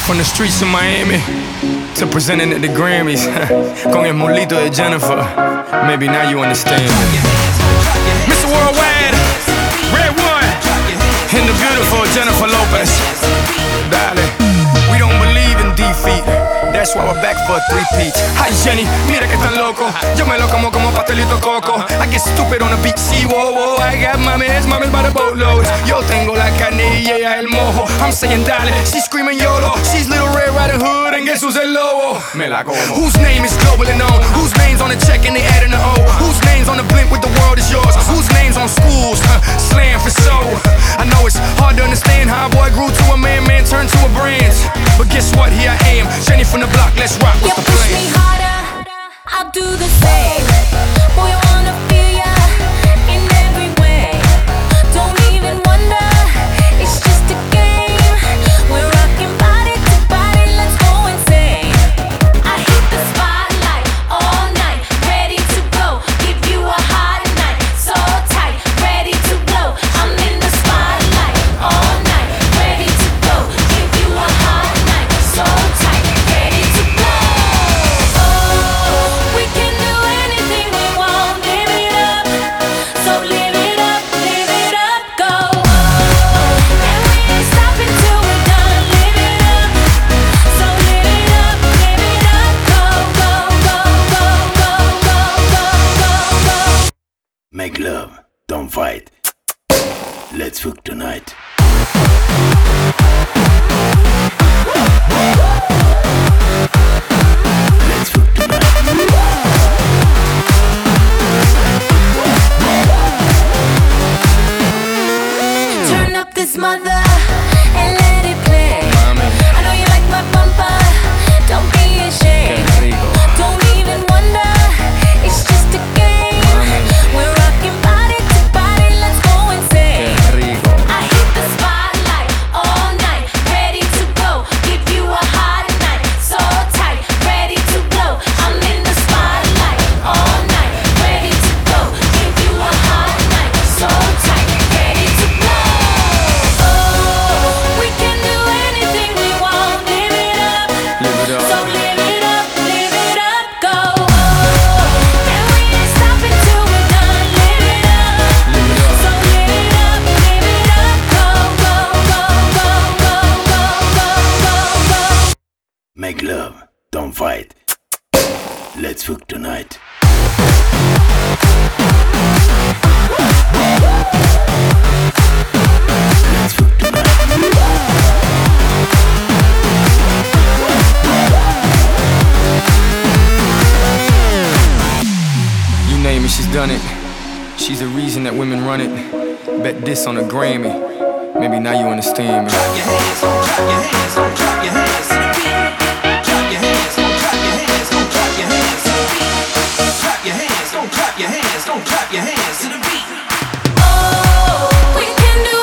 From the streets of Miami to presenting at the Grammys con el molito de Jennifer. Maybe now you understand. Mr. Worldwide, Red One, and the beautiful Jennifer Lopez. Dale, we don't believe in defeat. That's why we're back for a three-peat. Hi Jenny, mira que tan loco. Yo me lo como pastelito coco. I get stupid on the beat, see, whoa, whoa. I got mames by the boatloads. Yo tengo la carne y ella el mojo. I'm saying dale, she's screaming YOLO. She's Little Red Riding Hood and guess who's el lobo? Me la como. Whose name is globally known? Whose name's on the check and they adding the O? Whose name's on the blimp with the world is yours? Whose name's on schools? Slam for soul. I know it's hard to understand how a boy grew to a man turned to a brand. But guess what? Here I am, Jenny from the block. Let's rock. You push me harder, I'll do the same. Boy, I wanna feel ya in every way. Don't even wonder, it's just a game. We're rocking body to body, let's go insane. I hit the spotlight all night, ready to go. Give you a hot night, so tight, ready to blow. I'm in the spotlight all night, ready to go. Give you a hot night, so tight, ready to blow. We can do anything we want, live it up. So live it up, go. And we ain't stopping till we're done, live it up. So live it up, go, go, go, go, go, go, go, go. Make love, don't fight. Let's fuck tonight. Let's fuck tonight. Turn up this mother and let it play. I know you like my bumper, don't be ashamed. Don't even wonder, it's just a game. We're rocking body to body, let's go insane. I hit the spotlight all night, ready to go. Give you a hot night, so tight, ready to blow. I'm in the spotlight all night, ready to go. Give you a hot night, so tight, ready to blow. We can do anything we want, live it up. So live it up, go. And we ain't stopping till we're done, live it up. So live it up, go, go, go, go, go, go, go, go. Make love, don't fight. Let's fuck tonight. Let's fuck tonight. You name it, she's done it. She's the reason that women run it. Bet this on a Grammy. Maybe now you understand me. Clap your hands, clap your hands, clap your hands to the beat. Clap your hands, clap your hands, clap your hands to the beat. Clap your hands, clap your hands, clap your hands to the beat. We can do